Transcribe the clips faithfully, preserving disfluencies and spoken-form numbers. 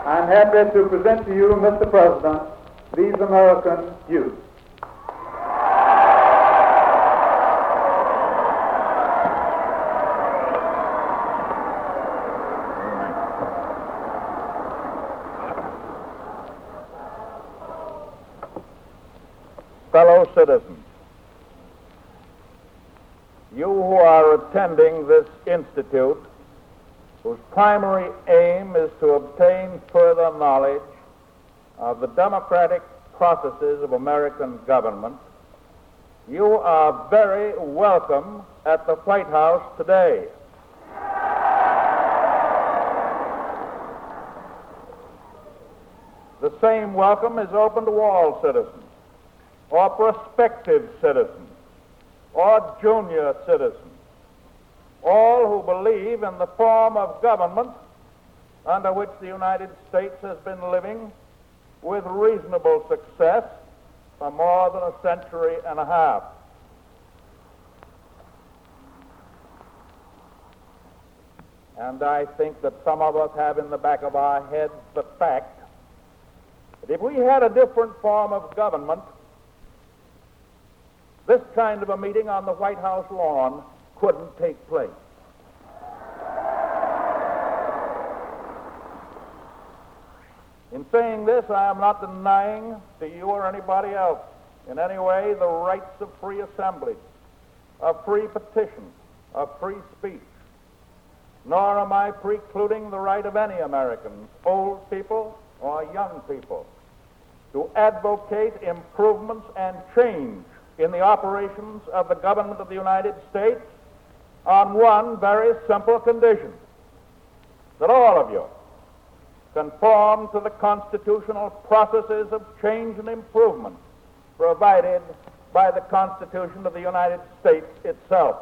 I'm happy to present to you, Mister President, these American youth. Fellow citizens, you who are attending this institute, whose primary aim is to obtain further knowledge of the democratic processes of American government, you are very welcome at the White House today. The same welcome is open to all citizens, or prospective citizens, or junior citizens, all who believe in the form of government under which the United States has been living with reasonable success for more than a century and a half. And I think that some of us have in the back of our heads the fact that if we had a different form of government, this kind of a meeting on the White House lawn couldn't take place. In saying this, I am not denying to you or anybody else in any way the rights of free assembly, of free petition, of free speech, nor am I precluding the right of any Americans, old people or young people, to advocate improvements and change in the operations of the government of the United States on one very simple condition: that all of you conform to the constitutional processes of change and improvement provided by the Constitution of the United States itself.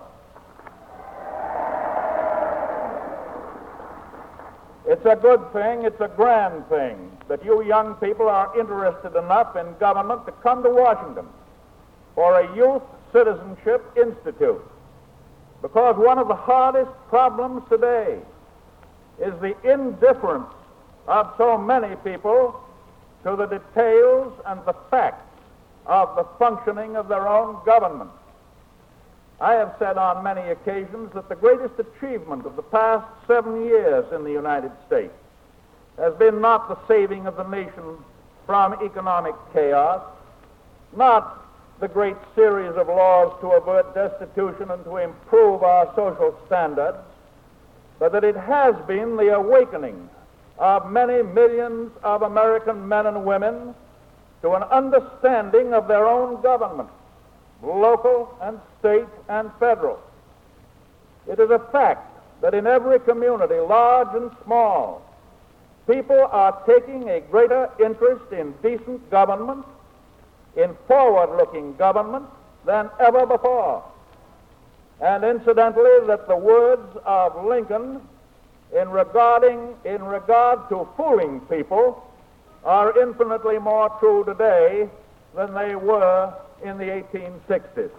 It's a good thing, it's a grand thing that you young people are interested enough in government to come to Washington for a Youth Citizenship Institute, because one of the hardest problems today is the indifference of so many people to the details and the facts of the functioning of their own government. I have said on many occasions that the greatest achievement of the past seven years in the United States has been not the saving of the nation from economic chaos, not the great series of laws to avert destitution and to improve our social standards, but that it has been the awakening of many millions of American men and women to an understanding of their own government, local and state and federal. It is a fact that in every community, large and small, people are taking a greater interest in decent government, in forward-looking government, than ever before. And incidentally, that the words of Lincoln in regarding, in regard to fooling people are infinitely more true today than they were in the eighteen sixties.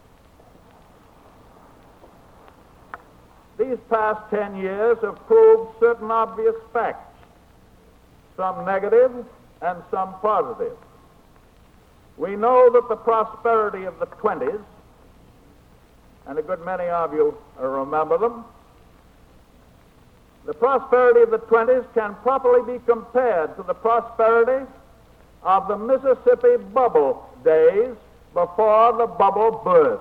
These past ten years have proved certain obvious facts, some negative and some positive. We know that the prosperity of the twenties, and a good many of you remember them, the prosperity of the twenties can properly be compared to the prosperity of the Mississippi bubble days before the bubble burst,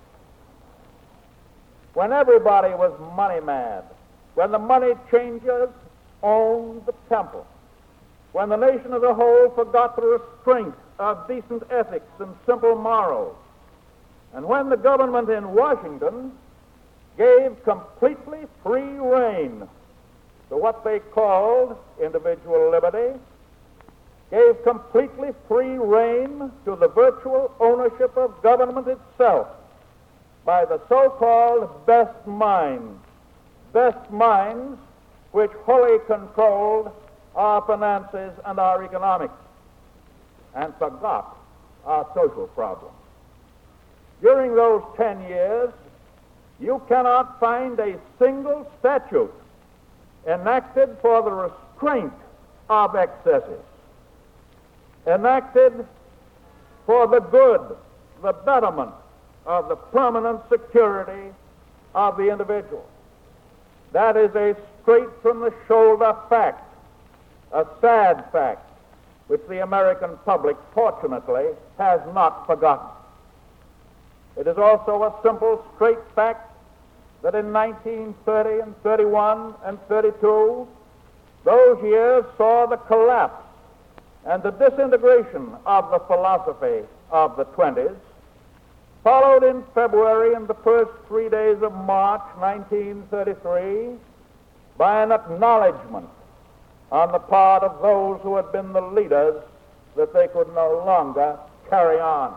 when everybody was money mad, when the money changers owned the temple, when the nation as a whole forgot the restraint of decent ethics and simple morals, and when the government in Washington gave completely free rein to what they called individual liberty, gave completely free rein to the virtual ownership of government itself by the so-called best minds, best minds which wholly controlled our finances and our economics, and forgot our social problems. During those ten years, you cannot find a single statute enacted for the restraint of excesses, enacted for the good, the betterment of the permanent security of the individual. That is a straight-from-the-shoulder fact, a sad fact, which the American public, fortunately, has not forgotten. It is also a simple, straight fact that in nineteen thirty and thirty-one and thirty-two, those years saw the collapse and the disintegration of the philosophy of the twenties, followed in February and the first three days of March nineteen thirty-three by an acknowledgement on the part of those who had been the leaders that they could no longer carry on.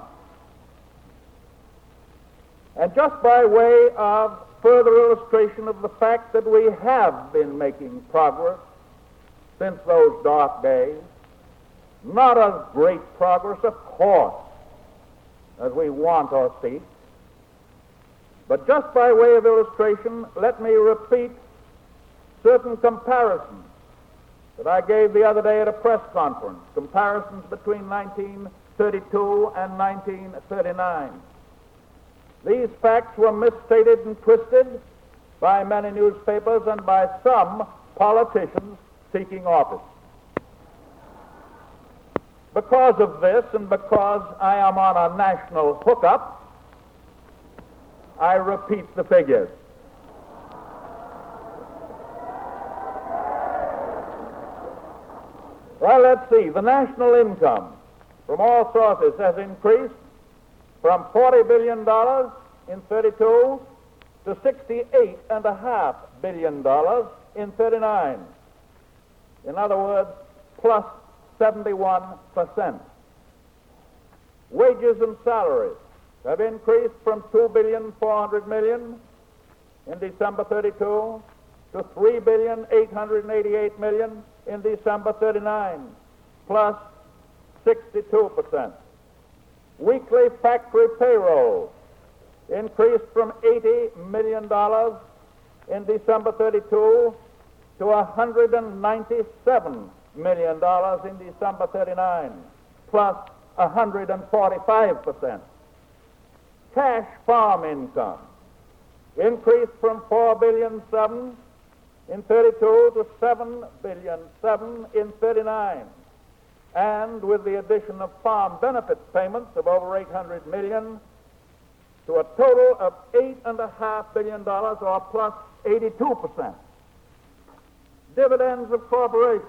And just by way of further illustration of the fact that we have been making progress since those dark days, not as great progress, of course, as we want or seek, but just by way of illustration, let me repeat certain comparisons that I gave the other day at a press conference, comparisons between nineteen thirty-two and nineteen thirty-nine. These facts were misstated and twisted by many newspapers and by some politicians seeking office. Because of this, and because I am on a national hookup, I repeat the figures. Well, let's see. The national income from all sources has increased from forty billion dollars in thirty-two to sixty-eight point five billion dollars in thirty-nine. In other words, plus seventy-one percent. Wages and salaries have increased from two billion four hundred million dollars in December thirty-two to three billion eight hundred eighty-eight million dollars in December thirty-nine, plus sixty-two percent. Weekly factory payroll increased from eighty million dollars in December thirty-two to one hundred ninety-seven million dollars in December thirty-nine, plus one hundred forty-five percent. Cash farm income increased from four billion seven dollars in thirty-two to seven billion seven dollars in thirty-nine. And with the addition of farm benefit payments of over eight hundred million dollars to a total of eight point five billion dollars, or plus eighty-two percent. Dividends of corporations.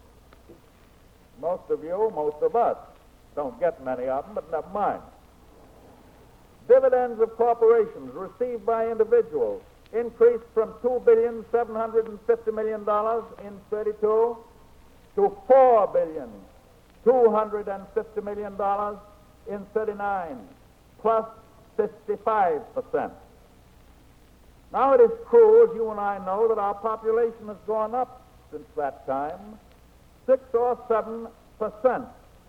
Most of you, most of us, don't get many of them, but never mind. Dividends of corporations received by individuals increased from two billion seven hundred fifty million dollars in thirty-two to four billion two hundred fifty million dollars in thirty-nine, plus fifty-five percent. Now it is true, as you and I know, that our population has gone up since that time, six or seven percent.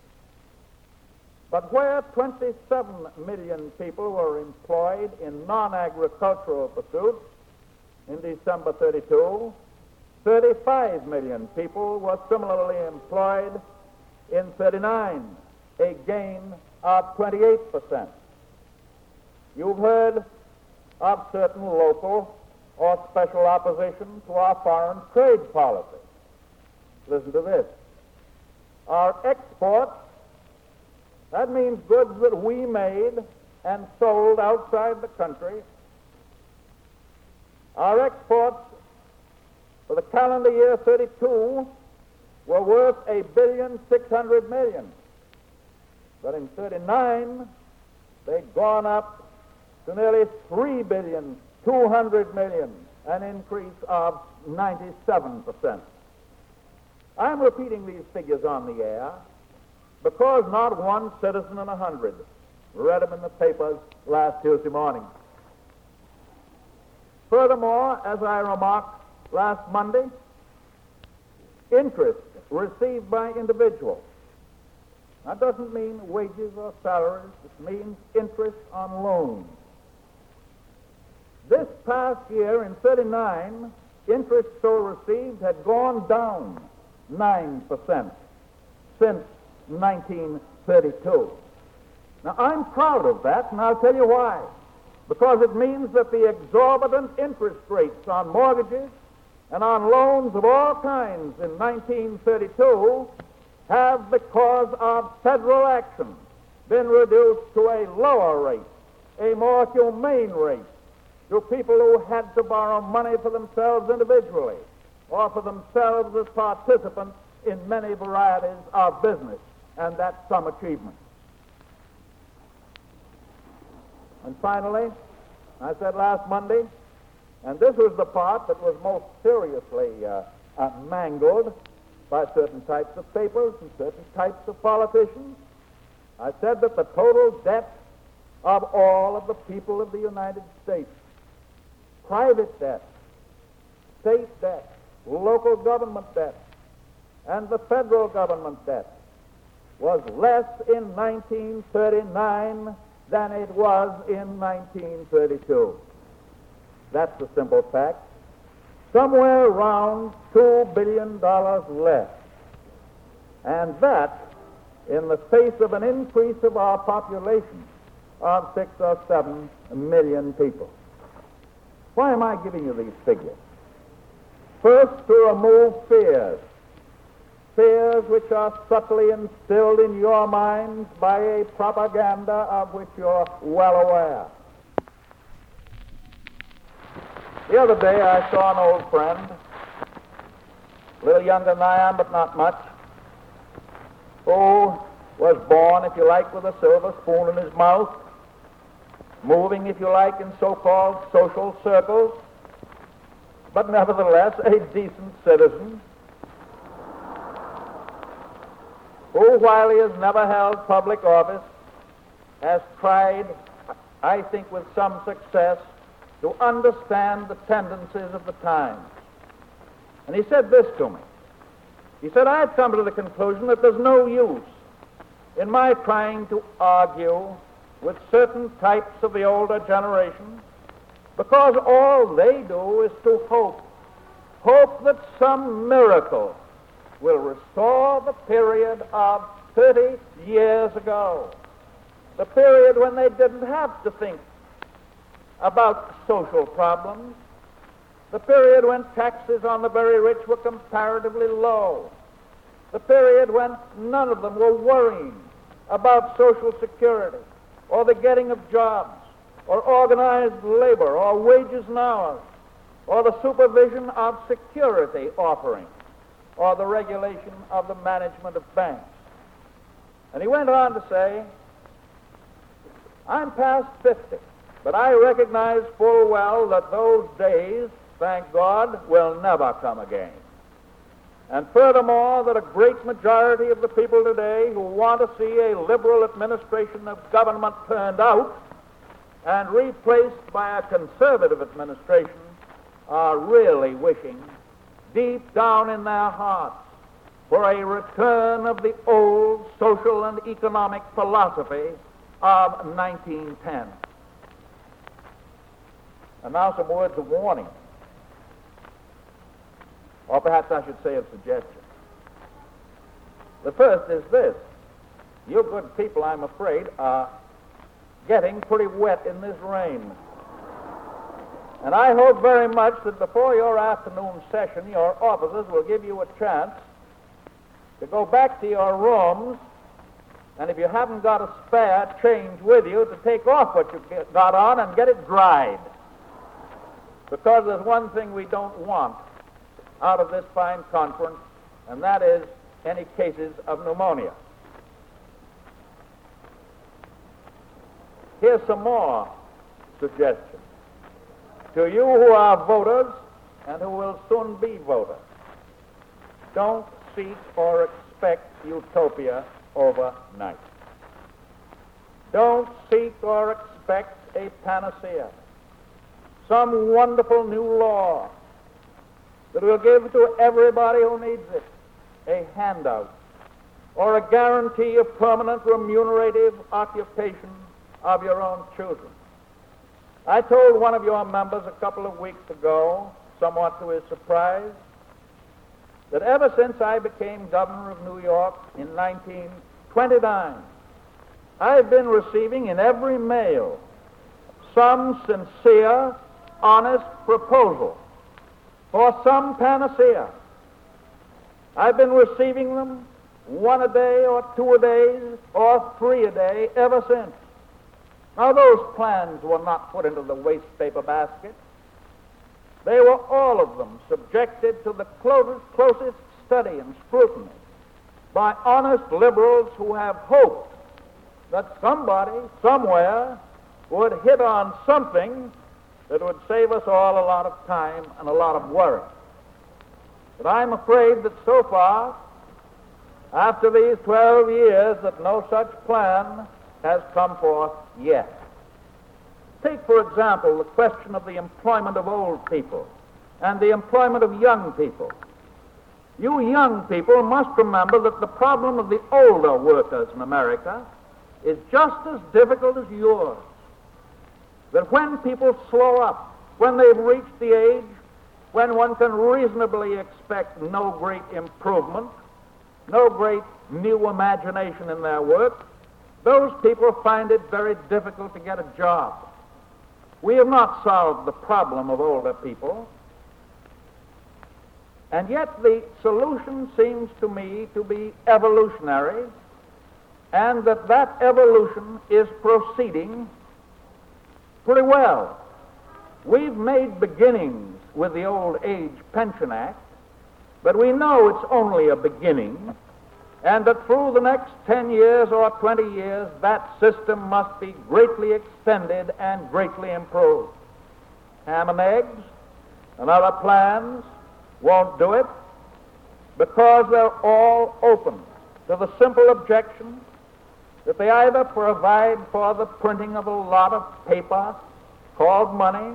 But where twenty-seven million people were employed in non-agricultural pursuits in December thirty-two, thirty-five million people were similarly employed in thirty-nine, a gain of twenty-eight percent. You've heard of certain local or special opposition to our foreign trade policy. Listen to this. Our exports, that means goods that we made and sold outside the country. Our exports for the calendar year thirty-two were worth a billion six hundred million. But in thirty-nine, they'd gone up to nearly three billion two hundred million, an increase of ninety-seven percent. I'm repeating these figures on the air because not one citizen in a hundred read them in the papers last Tuesday morning. Furthermore, as I remarked last Monday, interest received by individuals. That doesn't mean wages or salaries. It means interest on loans. This past year, in thirty-nine, interest so received had gone down nine percent since nineteen thirty-two. Now, I'm proud of that, and I'll tell you why. Because it means that the exorbitant interest rates on mortgages and on loans of all kinds in nineteen thirty-two have, because of federal action, been reduced to a lower rate, a more humane rate, to people who had to borrow money for themselves individually or for themselves as participants in many varieties of business, and that's some achievement. And finally, I said last Monday, and this was the part that was most seriously uh, uh, mangled by certain types of papers and certain types of politicians, I said that the total debt of all of the people of the United States, private debt, state debt, local government debt, and the federal government debt, was less in nineteen thirty-nine than it was in nineteen thirty-two. That's the simple fact. Somewhere around two billion dollars less. And that in the face of an increase of our population of six or seven million people. Why am I giving you these figures? First, to remove fears. Fears which are subtly instilled in your minds by a propaganda of which you're well aware. The other day I saw an old friend, a little younger than I am, but not much, who was born, if you like, with a silver spoon in his mouth, moving, if you like, in so-called social circles, but nevertheless a decent citizen, who, while he has never held public office, has tried, I think with some success, to understand the tendencies of the times. And he said this to me. He said, I've come to the conclusion that there's no use in my trying to argue with certain types of the older generation, because all they do is to hope, hope that some miracle will restore the period of thirty years ago, the period when they didn't have to think about social problems, the period when taxes on the very rich were comparatively low, the period when none of them were worrying about Social Security or the getting of jobs or organized labor or wages and hours or the supervision of security offerings or the regulation of the management of banks. And he went on to say, I'm past fifty, but I recognize full well that those days, thank God, will never come again. And furthermore, that a great majority of the people today who want to see a liberal administration of government turned out and replaced by a conservative administration are really wishing, deep down in their hearts, for a return of the old social and economic philosophy of nineteen ten. And now some words of warning, or perhaps I should say of suggestion. The first is this: you good people, I'm afraid, are getting pretty wet in this rain. And I hope very much that before your afternoon session, your officers will give you a chance to go back to your rooms, and if you haven't got a spare change with you, to take off what you've got on and get it dried. Because there's one thing we don't want out of this fine conference, and that is any cases of pneumonia. Here's some more suggestions. To you who are voters and who will soon be voters, don't seek or expect utopia overnight. Don't seek or expect a panacea, some wonderful new law that will give to everybody who needs it a handout or a guarantee of permanent remunerative occupation of your own children. I told one of your members a couple of weeks ago, somewhat to his surprise, that ever since I became governor of New York in nineteen twenty-nine, I've been receiving in every mail some sincere, honest proposal for some panacea. I've been receiving them one a day or two a day or three a day ever since. Now, those plans were not put into the waste paper basket. They were all of them subjected to the closest, closest study and scrutiny by honest liberals who have hoped that somebody, somewhere, would hit on something that would save us all a lot of time and a lot of worry. But I'm afraid that so far, after these twelve years, that no such plan has come forth yet. Take, for example, the question of the employment of old people and the employment of young people. You young people must remember that the problem of the older workers in America is just as difficult as yours. That when people slow up, when they've reached the age when one can reasonably expect no great improvement, no great new imagination in their work, those people find it very difficult to get a job. We have not solved the problem of older people, and yet the solution seems to me to be evolutionary, and that that evolution is proceeding pretty well. We've made beginnings with the Old Age Pension Act, but we know it's only a beginning, and that through the next ten years or twenty years, that system must be greatly extended and greatly improved. Ham and eggs and other plans won't do it because they're all open to the simple objection that they either provide for the printing of a lot of paper called money,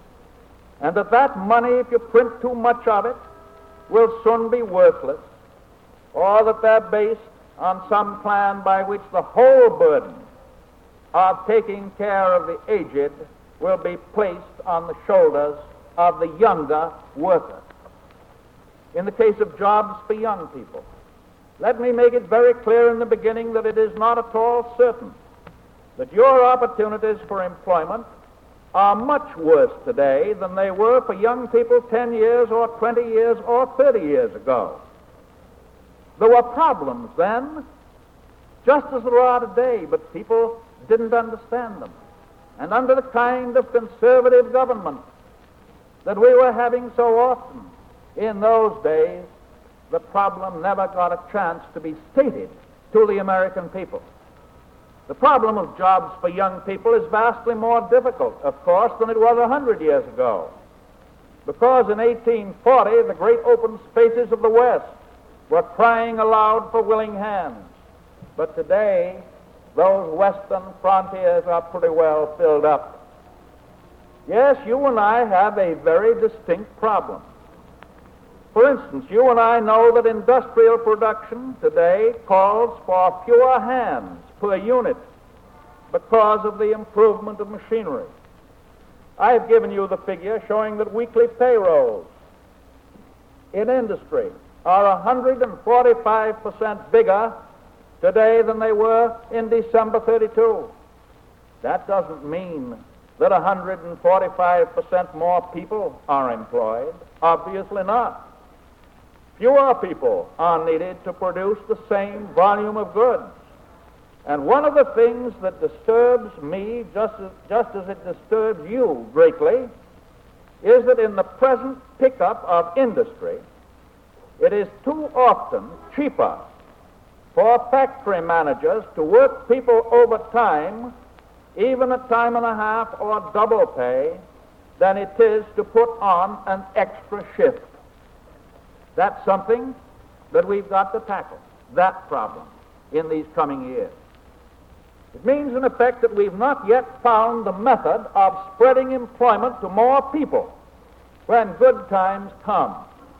and that that money, if you print too much of it, will soon be worthless, or that they're based on some plan by which the whole burden of taking care of the aged will be placed on the shoulders of the younger worker. In the case of jobs for young people, let me make it very clear in the beginning that it is not at all certain that your opportunities for employment are much worse today than they were for young people ten years or twenty years or thirty years ago. There were problems then, just as there are today, but people didn't understand them. And under the kind of conservative government that we were having so often in those days, the problem never got a chance to be stated to the American people. The problem of jobs for young people is vastly more difficult, of course, than it was a hundred years ago. Because in eighteen forty, the great open spaces of the West were crying aloud for willing hands. But today, those western frontiers are pretty well filled up. Yes, you and I have a very distinct problem. For instance, you and I know that industrial production today calls for fewer hands per unit because of the improvement of machinery. I've given you the figure showing that weekly payrolls in industry are one hundred forty-five percent bigger today than they were in December thirty-two. That doesn't mean that one hundred forty-five percent more people are employed. Obviously not. Fewer people are needed to produce the same volume of goods. And one of the things that disturbs me, just as, just as it disturbs you greatly, is that in the present pickup of industry, it is too often cheaper for factory managers to work people overtime, even at time and a half or double pay, than it is to put on an extra shift. That's something that we've got to tackle, that problem, in these coming years. It means, in effect, that we've not yet found the method of spreading employment to more people when good times come.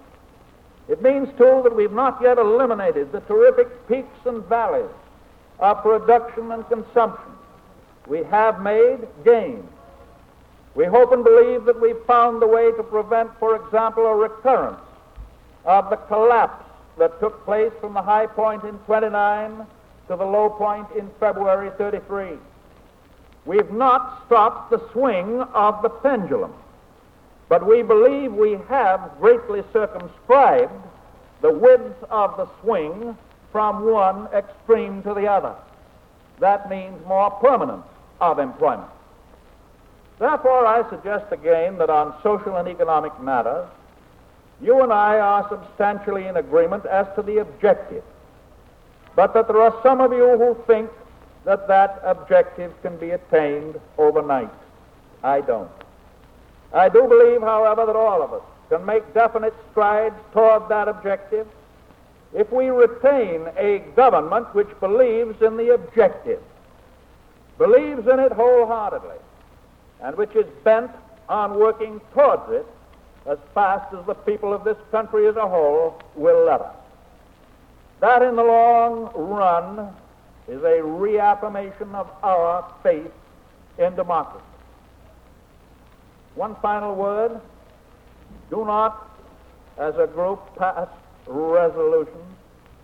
It means, too, that we've not yet eliminated the terrific peaks and valleys of production and consumption. We have made gains. We hope and believe that we've found the way to prevent, for example, a recurrence of the collapse that took place from the high point in twenty-nine to the low point in February thirty-three. We've not stopped the swing of the pendulum, but we believe we have greatly circumscribed the width of the swing from one extreme to the other. That means more permanence of employment. Therefore, I suggest again that on social and economic matters, you and I are substantially in agreement as to the objective, but that there are some of you who think that that objective can be attained overnight. I don't. I do believe, however, that all of us can make definite strides toward that objective if we retain a government which believes in the objective, believes in it wholeheartedly, and which is bent on working towards it as fast as the people of this country as a whole will let us. That, in the long run, is a reaffirmation of our faith in democracy. One final word. Do not, as a group, pass resolutions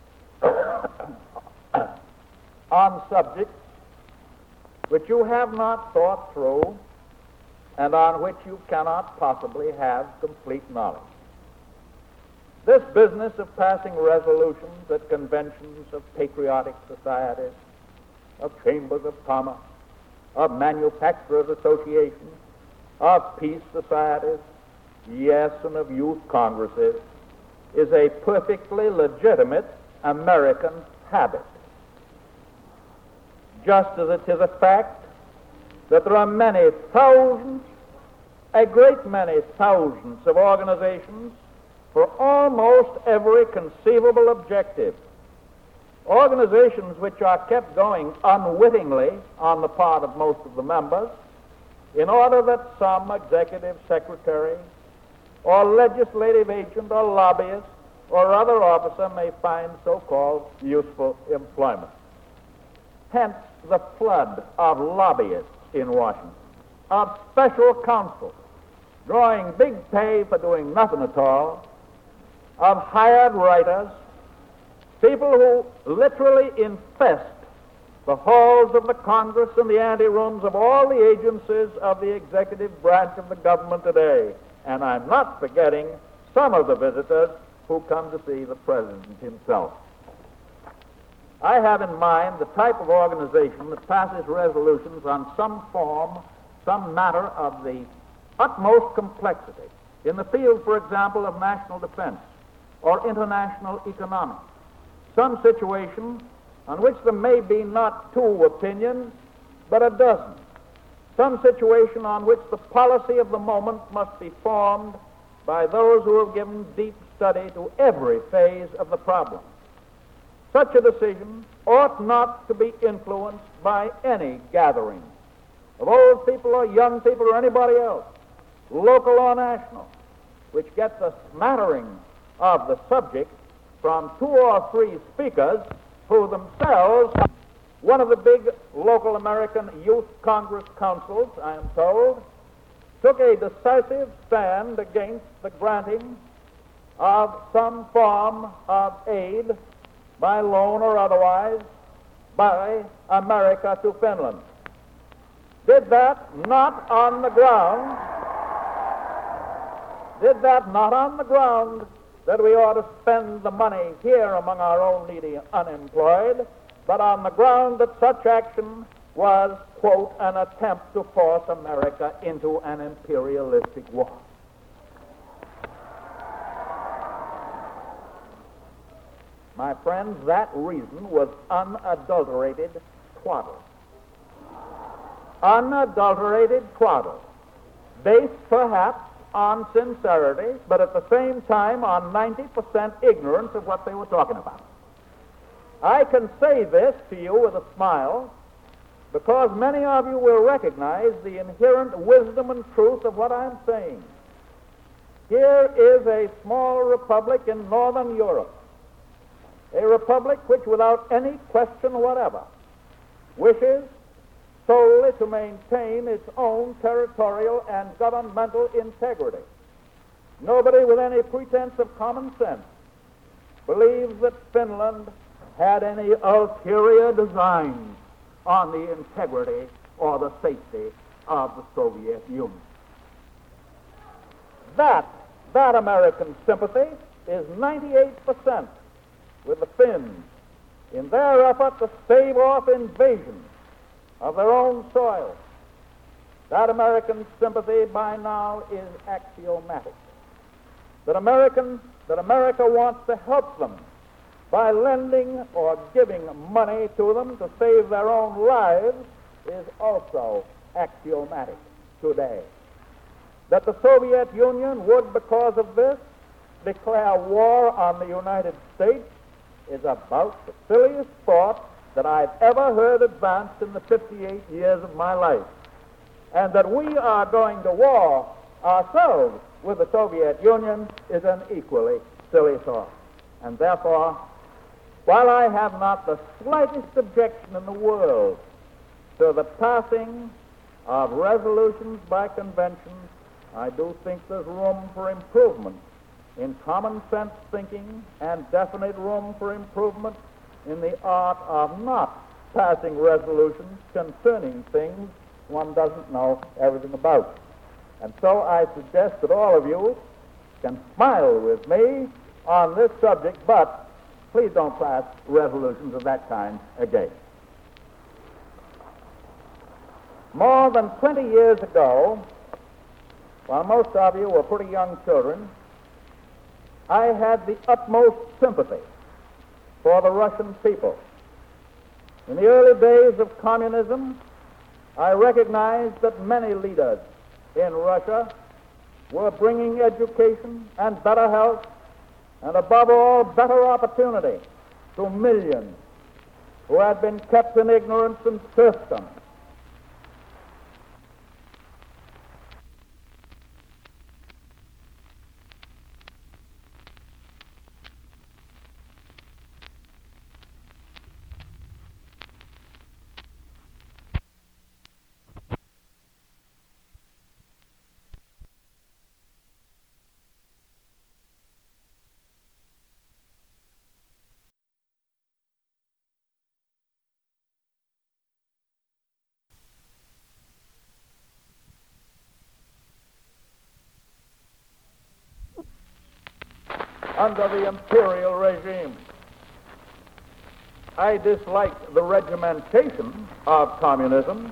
on subjects which you have not thought through and on which you cannot possibly have complete knowledge. This business of passing resolutions at conventions of patriotic societies, of chambers of commerce, of manufacturers' associations, of peace societies, yes, and of youth congresses, is a perfectly legitimate American habit. Just as it is a fact that there are many thousands, a great many thousands of organizations for almost every conceivable objective. Organizations which are kept going unwittingly on the part of most of the members in order that some executive secretary or legislative agent or lobbyist or other officer may find so-called useful employment. Hence the flood of lobbyists in Washington, of special counsels drawing big pay for doing nothing at all, of hired writers, people who literally infest the halls of the Congress and the anterooms of all the agencies of the executive branch of the government today. And I'm not forgetting some of the visitors who come to see the President himself. I have in mind the type of organization that passes resolutions on some form, some matter of the utmost complexity, in the field, for example, of national defense or international economics, some situation on which there may be not two opinions, but a dozen, some situation on which the policy of the moment must be formed by those who have given deep study to every phase of the problem. Such a decision ought not to be influenced by any gathering of old people or young people or anybody else, local or national, which gets a smattering of the subject from two or three speakers who themselves, one of the big local American Youth Congress councils, I am told, took a decisive stand against the granting of some form of aid, by loan or otherwise, by America to Finland. Did that not on the ground, did that not on the ground that we ought to spend the money here among our own needy unemployed, but on the ground that such action was, quote, an attempt to force America into an imperialistic war. My friends, that reason was unadulterated twaddle. Unadulterated twaddle, based perhaps on sincerity, but at the same time on ninety percent ignorance of what they were talking about. I can say this to you with a smile because many of you will recognize the inherent wisdom and truth of what I'm saying. Here is a small republic in northern Europe, a republic which, without any question whatever, wishes solely to maintain its own territorial and governmental integrity. nobody with any pretense of common sense believes that Finland had any ulterior designs on the integrity or the safety of the Soviet Union. That, that American sympathy is ninety-eight percent with the Finns in their effort to stave off invasion of their own soil. That American sympathy by now is axiomatic. That American, that America wants to help them by lending or giving money to them to save their own lives is also axiomatic today. That the Soviet Union would, because of this, declare war on the United States is about the silliest thought that I've ever heard advanced in the fifty-eight years of my life. And that we are going to war ourselves with the Soviet Union is an equally silly thought. And therefore, while I have not the slightest objection in the world to the passing of resolutions by conventions, I do think there's room for improvement in common sense thinking and definite room for improvement in the art of not passing resolutions concerning things one doesn't know everything about. And so I suggest that all of you can smile with me on this subject, but please don't pass resolutions of that kind again. More than twenty years ago, while most of you were pretty young children, I had the utmost sympathy for the Russian people. In the early days of communism, I recognized that many leaders in Russia were bringing education and better health and, above all, better opportunity to millions who had been kept in ignorance and serfdom. Under the imperial regime. I disliked the regimentation of communism.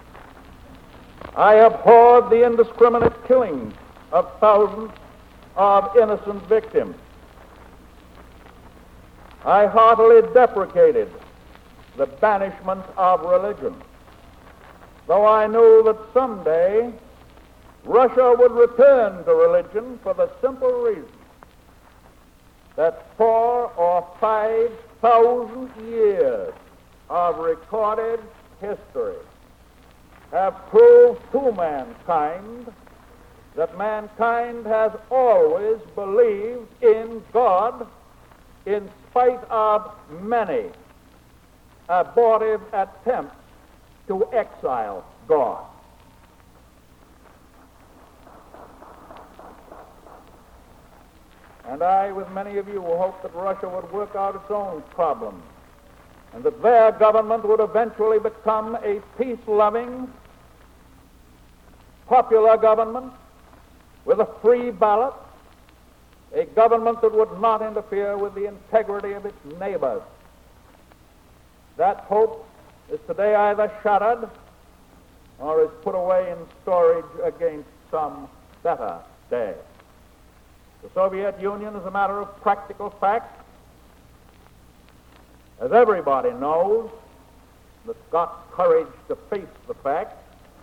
I abhorred the indiscriminate killing of thousands of innocent victims. I heartily deprecated the banishment of religion, though I knew that someday Russia would return to religion for the simple reason that four or five thousand years of recorded history have proved to mankind that mankind has always believed in God in spite of many abortive attempts to exile God. And I, with many of you, hope that Russia would work out its own problems and that their government would eventually become a peace-loving, popular government with a free ballot, a government that would not interfere with the integrity of its neighbors. That hope is today either shattered or is put away in storage against some better day. The Soviet Union, as a matter of practical fact, as everybody knows that's got courage to face the fact,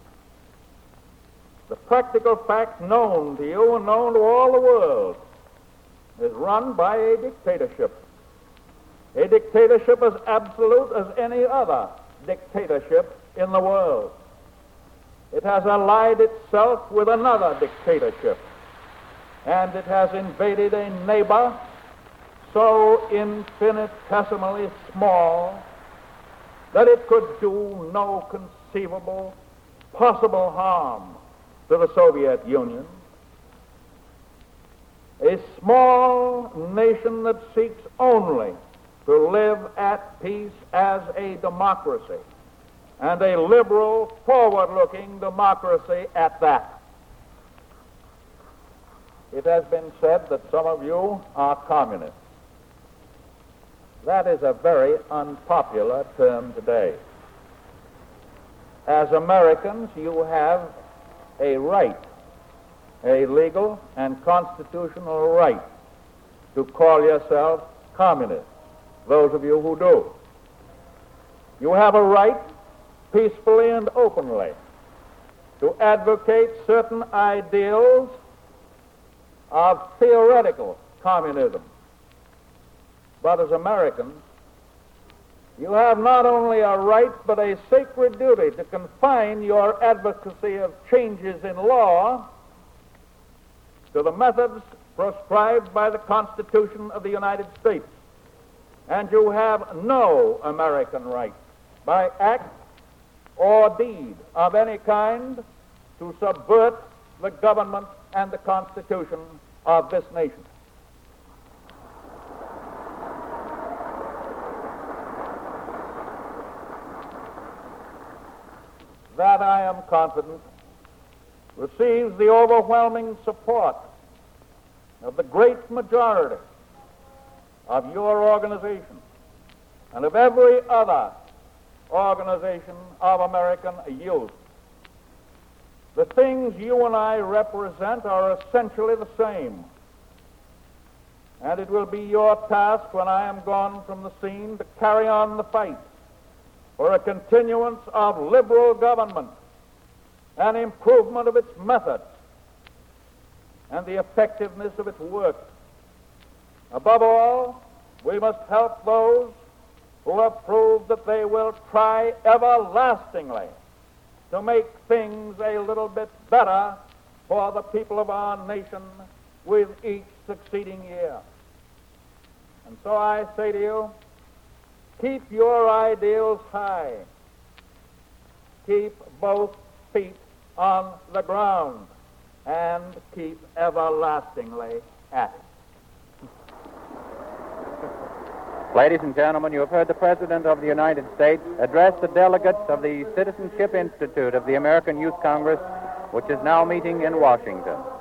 the practical fact known to you and known to all the world is run by a dictatorship. A dictatorship as absolute as any other dictatorship in the world. It has allied itself with another dictatorship, and it has invaded a neighbor so infinitesimally small that it could do no conceivable possible harm to the Soviet Union. a small nation that seeks only to live at peace as a democracy, and a liberal, forward-looking democracy at that. It has been said that some of you are communists. That is a very unpopular term today. As Americans, you have a right, a legal and constitutional right, to call yourself communists, those of you who do. You have a right, peacefully and openly, to advocate certain ideals of theoretical communism. But as Americans, you have not only a right but a sacred duty to confine your advocacy of changes in law to the methods prescribed by the Constitution of the United States. And you have no American right, by act or deed of any kind, to subvert the government and the Constitution of this nation. That, I am confident, receives the overwhelming support of the great majority of your organization and of every other organization of American youth. The things you and I represent are essentially the same, and it will be your task when I am gone from the scene to carry on the fight for a continuance of liberal government, an improvement of its methods, and the effectiveness of its work. Above all, we must help those who have proved that they will try everlastingly to make things a little bit better for the people of our nation with each succeeding year. And so I say to you, keep your ideals high. Keep both feet on the ground, and keep everlastingly at it. Ladies and gentlemen, you have heard the President of the United States address the delegates of the Citizenship Institute of the American Youth Congress, which is now meeting in Washington.